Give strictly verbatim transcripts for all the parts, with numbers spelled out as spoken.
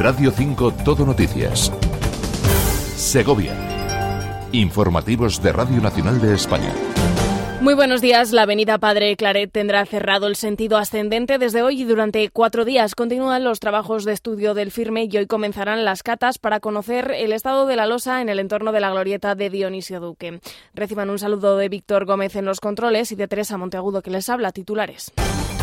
Radio cinco Todo Noticias. Segovia. Informativos de Radio Nacional de España. Muy buenos días. La avenida Padre Claret tendrá cerrado el sentido ascendente desde hoy y durante cuatro días. Continúan los trabajos de estudio del firme y hoy comenzarán las catas para conocer el estado de la losa en el entorno de la glorieta de Dionisio Duque. Reciban un saludo de Víctor Gómez en los controles y de Teresa Monteagudo, que les habla. Titulares.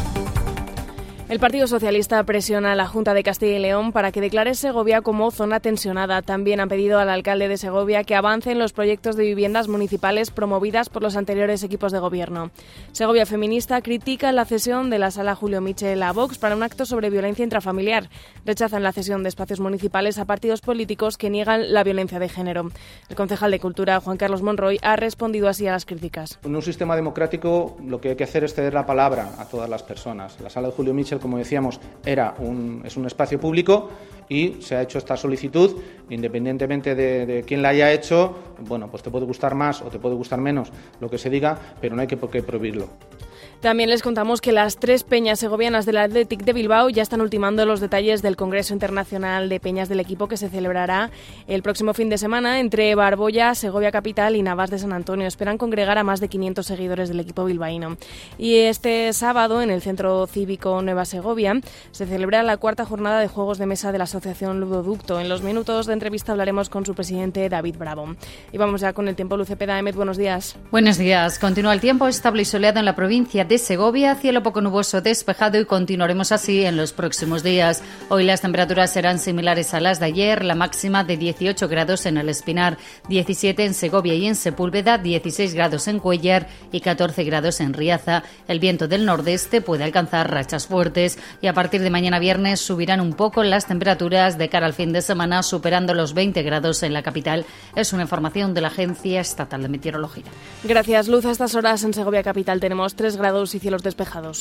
El Partido Socialista presiona a la Junta de Castilla y León para que declare Segovia como zona tensionada. También han pedido al alcalde de Segovia que avance en los proyectos de viviendas municipales promovidas por los anteriores equipos de gobierno. Segovia Feminista critica la cesión de la Sala Julio Mitchell a Vox para un acto sobre violencia intrafamiliar. Rechazan la cesión de espacios municipales a partidos políticos que niegan la violencia de género. El concejal de Cultura, Juan Carlos Monroy, ha respondido así a las críticas. En un sistema democrático lo que hay que hacer es ceder la palabra a todas las personas. La Sala de Julio Mitchell, como decíamos, era un, es un espacio público y se ha hecho esta solicitud, independientemente de, de quién la haya hecho. Bueno, pues te puede gustar más o te puede gustar menos lo que se diga, pero no hay que por qué prohibirlo. También les contamos que las tres peñas segovianas del Athletic de Bilbao ya están ultimando los detalles del Congreso Internacional de Peñas del equipo que se celebrará el próximo fin de semana entre Barboya, Segovia Capital y Navas de San Antonio. Esperan congregar a más de quinientos seguidores del equipo bilbaíno. Y este sábado, en el Centro Cívico Nueva Segovia, se celebra la cuarta jornada de juegos de mesa de la Asociación Ludoducto. En los minutos de entrevista hablaremos con su presidente, David Bravo. Y vamos ya con el tiempo. Luce Peda, Emet, buenos días. Buenos días. Continúa el tiempo estable y soleado en la provincia de Segovia, cielo poco nuboso despejado y continuaremos así en los próximos días. Hoy las temperaturas serán similares a las de ayer, la máxima de dieciocho grados en el Espinar, diecisiete en Segovia y en Sepúlveda, dieciséis grados en Cuéllar y catorce grados en Riaza. El viento del nordeste puede alcanzar rachas fuertes y a partir de mañana viernes subirán un poco las temperaturas de cara al fin de semana, superando los veinte grados en la capital. Es una información de la Agencia Estatal de Meteorología. Gracias, Luz. A estas horas en Segovia Capital tenemos tres grados y cielos despejados.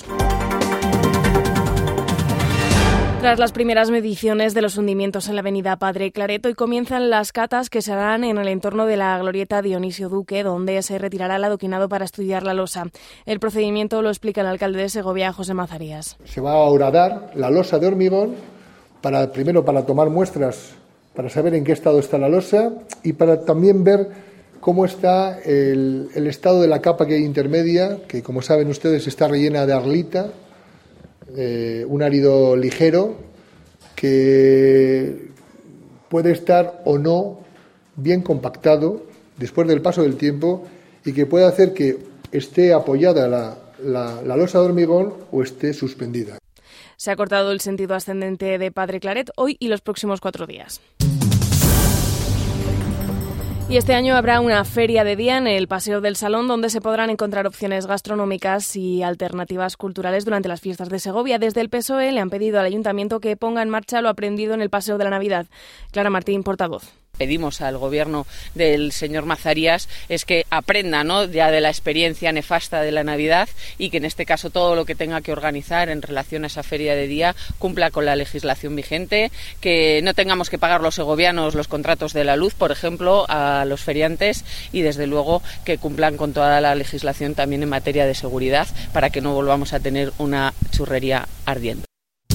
Tras las primeras mediciones de los hundimientos en la avenida Padre Claret, hoy comienzan las catas que se harán en el entorno de la glorieta Dionisio Duque, donde se retirará el adoquinado para estudiar la losa. El procedimiento lo explica el alcalde de Segovia, José Mazarías. Se va a horadar la losa de hormigón, para primero para tomar muestras, para saber en qué estado está la losa y para también ver cómo está el, el estado de la capa que hay intermedia, que como saben ustedes está rellena de arlita, eh, un árido ligero que puede estar o no bien compactado después del paso del tiempo y que puede hacer que esté apoyada la, la, la losa de hormigón o esté suspendida. Se ha cortado el sentido ascendente de Padre Claret hoy y los próximos cuatro días. Y este año habrá una feria de día en el Paseo del Salón donde se podrán encontrar opciones gastronómicas y alternativas culturales durante las fiestas de Segovia. Desde el P S O E le han pedido al Ayuntamiento que ponga en marcha lo aprendido en el Paseo de la Navidad. Clara Martín, portavoz. Pedimos al gobierno del señor Mazarías es que aprenda, ¿no?, ya de la experiencia nefasta de la Navidad y que en este caso todo lo que tenga que organizar en relación a esa feria de día cumpla con la legislación vigente, que no tengamos que pagar los segovianos los contratos de la luz, por ejemplo, a los feriantes y desde luego que cumplan con toda la legislación también en materia de seguridad para que no volvamos a tener una churrería ardiente.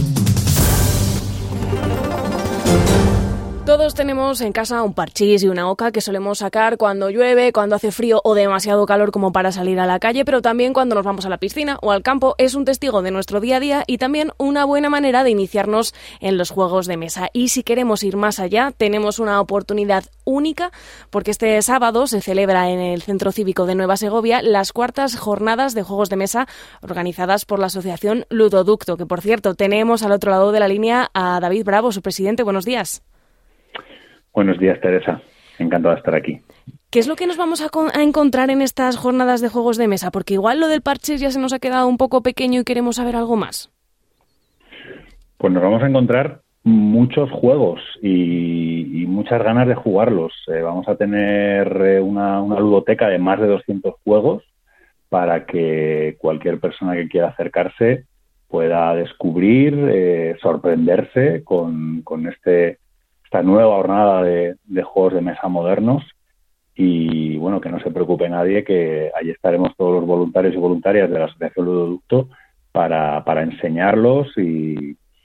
Todos tenemos en casa un parchís y una oca que solemos sacar cuando llueve, cuando hace frío o demasiado calor como para salir a la calle, pero también cuando nos vamos a la piscina o al campo. Es un testigo de nuestro día a día y también una buena manera de iniciarnos en los juegos de mesa. Y si queremos ir más allá, tenemos una oportunidad única porque este sábado se celebra en el Centro Cívico de Nueva Segovia las cuartas jornadas de juegos de mesa organizadas por la Asociación Ludoducto, que por cierto tenemos al otro lado de la línea a David Bravo, su presidente. Buenos días. Buenos días, Teresa. Encantado de estar aquí. ¿Qué es lo que nos vamos a, con- a encontrar en estas jornadas de juegos de mesa? Porque igual lo del parches ya se nos ha quedado un poco pequeño y queremos saber algo más. Pues nos vamos a encontrar muchos juegos y, y muchas ganas de jugarlos. Eh, vamos a tener eh, una, una ludoteca de más de doscientos juegos para que cualquier persona que quiera acercarse pueda descubrir, eh, sorprenderse con, con este... esta nueva jornada de, de juegos de mesa modernos y, bueno, que no se preocupe nadie, que allí estaremos todos los voluntarios y voluntarias de la Asociación Ludoducto para, para enseñarlos y,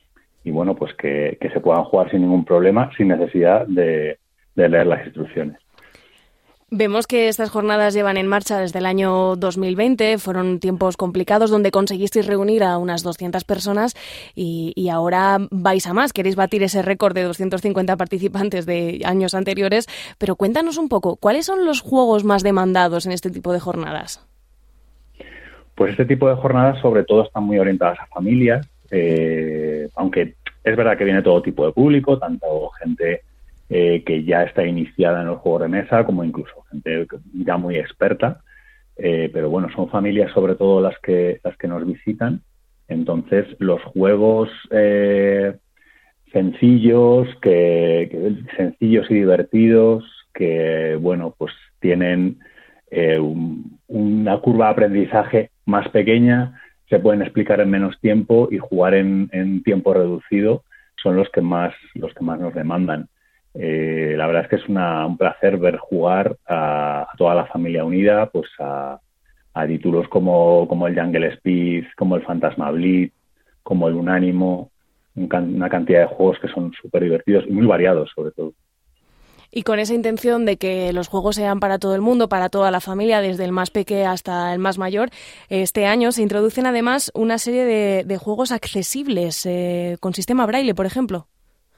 y bueno, pues que, que se puedan jugar sin ningún problema, sin necesidad de, de leer las instrucciones. Vemos que estas jornadas llevan en marcha desde el año dos mil veinte, fueron tiempos complicados donde conseguisteis reunir a unas doscientas personas y, y ahora vais a más, queréis batir ese récord de doscientos cincuenta participantes de años anteriores, pero cuéntanos un poco, ¿cuáles son los juegos más demandados en este tipo de jornadas? Pues este tipo de jornadas sobre todo están muy orientadas a familias, eh, aunque es verdad que viene todo tipo de público, tanto gente Eh, que ya está iniciada en los juegos de mesa, como incluso gente ya muy experta, eh, pero bueno, son familias sobre todo las que las que nos visitan. Entonces los juegos eh, sencillos, que, que sencillos y divertidos, que bueno, pues tienen eh, un, una curva de aprendizaje más pequeña, se pueden explicar en menos tiempo y jugar en, en tiempo reducido, son los que más los que más nos demandan. Eh, la verdad es que es una, un placer ver jugar a, a toda la familia unida, pues a, a títulos como, como el Jungle Speed, como el Fantasma Blitz, como el Unánimo, un can, una cantidad de juegos que son súper divertidos y muy variados sobre todo. Y con esa intención de que los juegos sean para todo el mundo, para toda la familia, desde el más pequeño hasta el más mayor, este año se introducen además una serie de, de juegos accesibles, eh, con sistema braille, por ejemplo.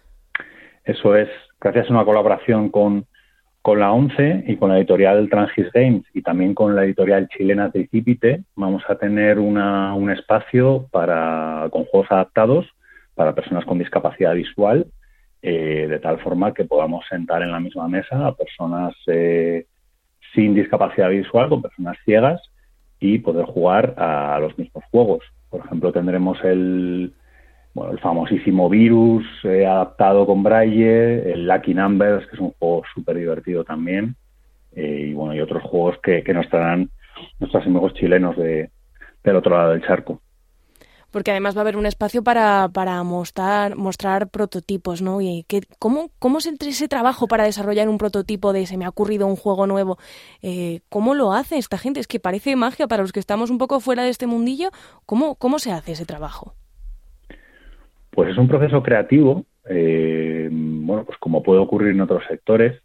Eso es, gracias a una colaboración con, con la ONCE y con la editorial Transgis Games y también con la editorial chilena Tricipite, vamos a tener una, un espacio para con juegos adaptados para personas con discapacidad visual, eh, de tal forma que podamos sentar en la misma mesa a personas eh, sin discapacidad visual, con personas ciegas, y poder jugar a, a los mismos juegos. Por ejemplo, tendremos el... Bueno, el famosísimo Virus eh, adaptado con braille, el Lucky Numbers, que es un juego súper divertido también, eh, y bueno, y otros juegos que, que nos traerán nuestros amigos chilenos de, del otro lado del charco. Porque además va a haber un espacio para, para mostrar, mostrar prototipos, ¿no? Y que, ¿cómo, ¿Cómo es ese trabajo para desarrollar un prototipo de se me ha ocurrido un juego nuevo? Eh, ¿Cómo lo hace esta gente? Es que parece magia para los que estamos un poco fuera de este mundillo. ¿Cómo, cómo se hace ese trabajo? Pues es un proceso creativo, eh, bueno, pues como puede ocurrir en otros sectores,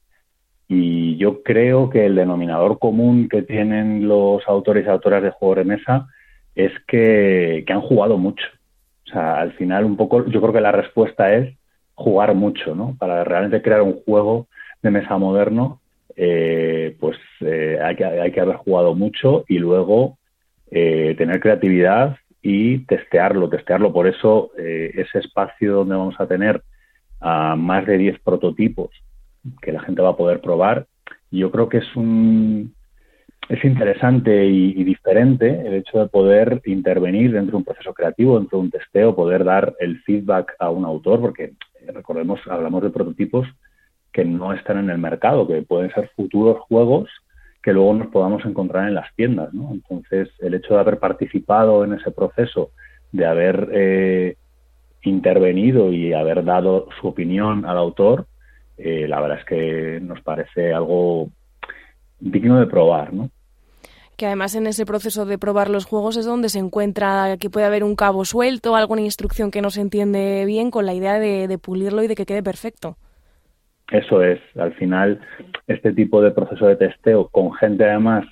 y yo creo que el denominador común que tienen los autores y autoras de juegos de mesa es que, que han jugado mucho. O sea, al final un poco, yo creo que la respuesta es jugar mucho, ¿no? Para realmente crear un juego de mesa moderno, eh, pues eh, hay que, hay que haber jugado mucho y luego eh, tener creatividad y testearlo, testearlo. Por eso eh, ese espacio donde vamos a tener a más de diez prototipos que la gente va a poder probar, yo creo que es un es interesante y, y diferente el hecho de poder intervenir dentro de un proceso creativo, dentro de un testeo, poder dar el feedback a un autor, porque eh, recordemos, hablamos de prototipos que no están en el mercado, que pueden ser futuros juegos que luego nos podamos encontrar en las tiendas, ¿no? Entonces, el hecho de haber participado en ese proceso, de haber eh, intervenido y haber dado su opinión al autor, eh, la verdad es que nos parece algo digno de probar, ¿no? Que además en ese proceso de probar los juegos es donde se encuentra que puede haber un cabo suelto, alguna instrucción que no se entiende bien, con la idea de, de pulirlo y de que quede perfecto. Eso es, al final, este tipo de proceso de testeo con gente además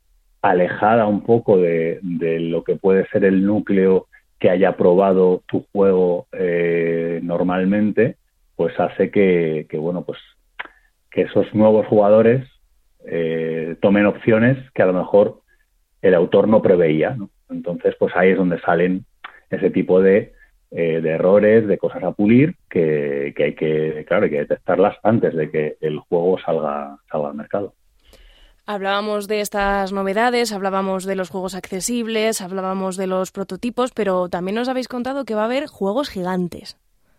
alejada un poco de, de lo que puede ser el núcleo que haya probado tu juego eh, normalmente, pues hace que, que, bueno, pues que esos nuevos jugadores eh, tomen opciones que a lo mejor el autor no preveía, ¿no? Entonces, pues ahí es donde salen ese tipo de Eh, de errores, de cosas a pulir que, que hay que, claro, hay que detectarlas antes de que el juego salga, salga al mercado. Hablábamos de estas novedades, hablábamos de los juegos accesibles, hablábamos de los prototipos, pero también nos habéis contado que va a haber juegos gigantes.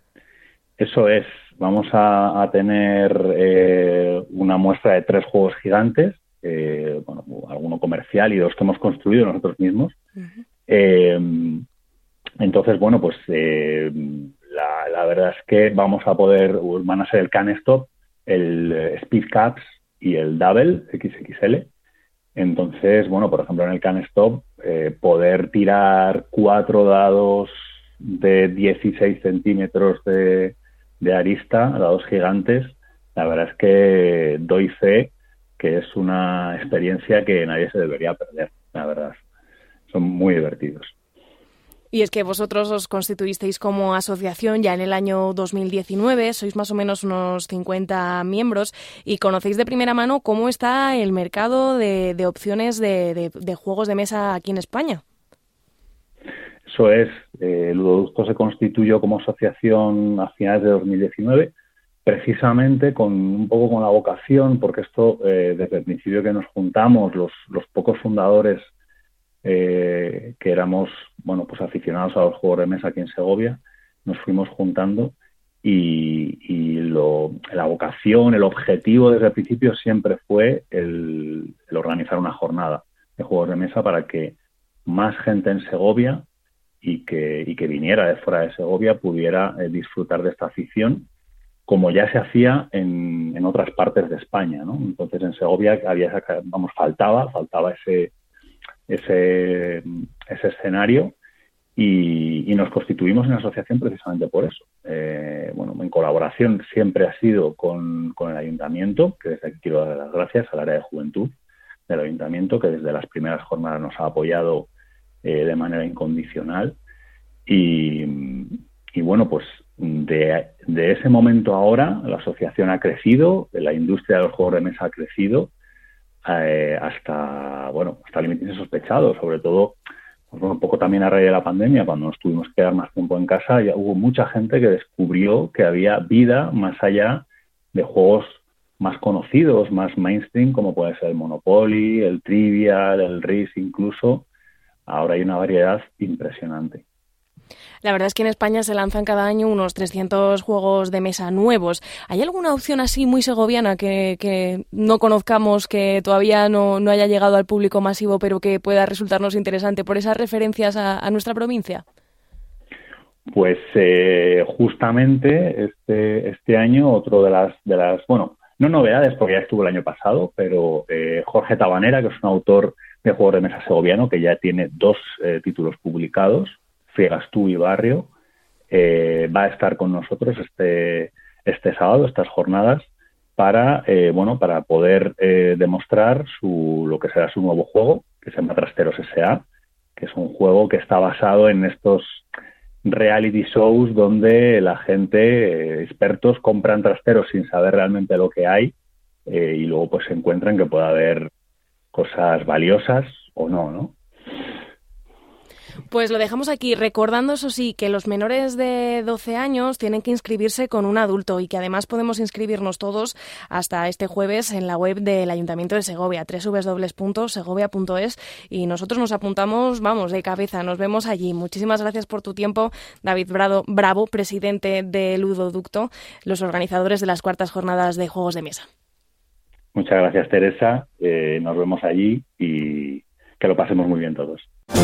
Eso es, vamos a, a tener eh, una muestra de tres juegos gigantes, eh, bueno, alguno comercial y dos que hemos construido nosotros mismos. Uh-huh. Eh, Entonces, bueno, pues eh, la, la verdad es que vamos a poder, van a ser el Can Stop, el Speed Caps y el Double equis equis ele. Entonces, bueno, por ejemplo, en el Can Stop, eh, poder tirar cuatro dados de dieciséis centímetros de, de arista, a dos gigantes, la verdad es que doy fe que es una experiencia que nadie se debería perder, la verdad. Son muy divertidos. Y es que vosotros os constituisteis como asociación ya en el año dos mil diecinueve, sois más o menos unos cincuenta miembros y conocéis de primera mano cómo está el mercado de, de opciones de, de, de juegos de mesa aquí en España. Eso es, eh, Ludoducto se constituyó como asociación a finales de dos mil diecinueve, precisamente con un poco con la vocación, porque esto, eh, desde el principio que nos juntamos, los, los pocos fundadores eh, que éramos, bueno, pues aficionados a los juegos de mesa aquí en Segovia, nos fuimos juntando y, y lo, la vocación, el objetivo desde el principio siempre fue el, el organizar una jornada de juegos de mesa para que más gente en Segovia y que, y que viniera de fuera de Segovia pudiera eh, disfrutar de esta afición, como ya se hacía en, en otras partes de España, ¿no? Entonces en Segovia había, vamos, faltaba, faltaba ese, ese, ese escenario y, y nos constituimos en asociación precisamente por eso. Eh, bueno, en colaboración siempre ha sido con, con el Ayuntamiento, que desde aquí quiero dar las gracias al área de juventud del Ayuntamiento, que desde las primeras jornadas nos ha apoyado eh, de manera incondicional y, y bueno, pues de, de ese momento a ahora la asociación ha crecido, la industria de los juegos de mesa ha crecido eh, hasta, bueno, hasta límites insospechados, sobre todo pues bueno, un poco también a raíz de la pandemia, cuando nos tuvimos que quedar más tiempo en casa, ya hubo mucha gente que descubrió que había vida más allá de juegos más conocidos, más mainstream, como puede ser el Monopoly, el Trivial, el Risk incluso. Ahora hay una variedad impresionante. La verdad es que en España se lanzan cada año unos trescientos juegos de mesa nuevos. ¿Hay alguna opción así muy segoviana que, que no conozcamos, que todavía no, no haya llegado al público masivo, pero que pueda resultarnos interesante por esas referencias a, a nuestra provincia? Pues eh, justamente este, este año otro de las, de las, bueno, no novedades porque ya estuvo el año pasado, pero eh, Jorge Tabanera, que es un autor de juegos de mesa segoviano, que ya tiene dos eh, títulos publicados, Friegas tú y Barrio, eh, va a estar con nosotros este, este sábado, estas jornadas, para eh, bueno para poder eh, demostrar su lo que será su nuevo juego, que se llama Trasteros S A, que es un juego que está basado en estos reality shows donde la gente, eh, expertos, compran trasteros sin saber realmente lo que hay eh, y luego pues se encuentran que puede haber cosas valiosas o no, ¿no? Pues lo dejamos aquí, recordando, eso sí, que los menores de doce años tienen que inscribirse con un adulto y que además podemos inscribirnos todos hasta este jueves en la web del Ayuntamiento de Segovia, doble u doble u doble u punto segovia punto es, y nosotros nos apuntamos, vamos, de cabeza, nos vemos allí. Muchísimas gracias por tu tiempo, David Bravo, Bravo, presidente de Ludoducto, los organizadores de las cuartas jornadas de juegos de mesa. Muchas gracias, Teresa, eh, nos vemos allí y que lo pasemos muy bien todos.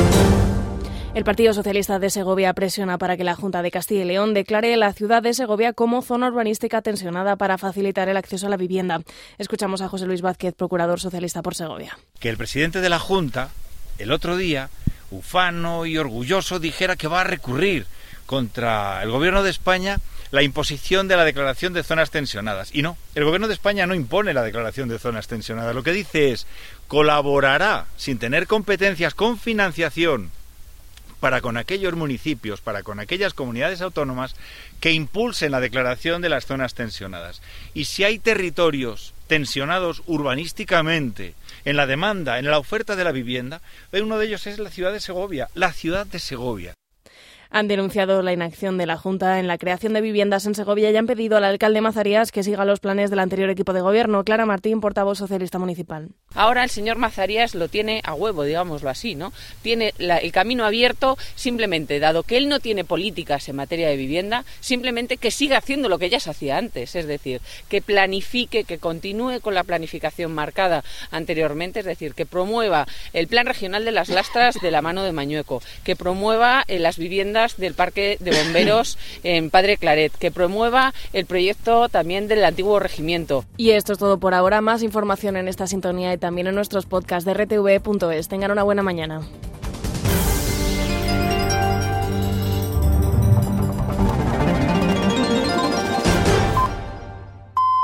El Partido Socialista de Segovia presiona para que la Junta de Castilla y León declare la ciudad de Segovia como zona urbanística tensionada para facilitar el acceso a la vivienda. Escuchamos a José Luis Vázquez, procurador socialista por Segovia. Que el presidente de la Junta, el otro día, ufano y orgulloso, dijera que va a recurrir contra el Gobierno de España la imposición de la declaración de zonas tensionadas. Y no, el Gobierno de España no impone la declaración de zonas tensionadas. Lo que dice es, colaborará, sin tener competencias, con financiación, para con aquellos municipios, para con aquellas comunidades autónomas que impulsen la declaración de las zonas tensionadas. Y si hay territorios tensionados urbanísticamente, en la demanda, en la oferta de la vivienda, uno de ellos es la ciudad de Segovia, la ciudad de Segovia. Han denunciado la inacción de la Junta en la creación de viviendas en Segovia y han pedido al alcalde Mazarías que siga los planes del anterior equipo de gobierno. Clara Martín, portavoz socialista municipal. Ahora el señor Mazarías lo tiene a huevo, digámoslo así, ¿no? Tiene la, el camino abierto, simplemente, dado que él no tiene políticas en materia de vivienda, simplemente que siga haciendo lo que ya se hacía antes, es decir, que planifique, que continúe con la planificación marcada anteriormente, es decir, que promueva el plan regional de las lastras de la mano de Mañueco, que promueva eh, las viviendas del Parque de Bomberos en Padre Claret, que promueva el proyecto también del antiguo regimiento. Y esto es todo por ahora. Más información en esta sintonía y también en nuestros podcasts de R T V punto es. Tengan una buena mañana.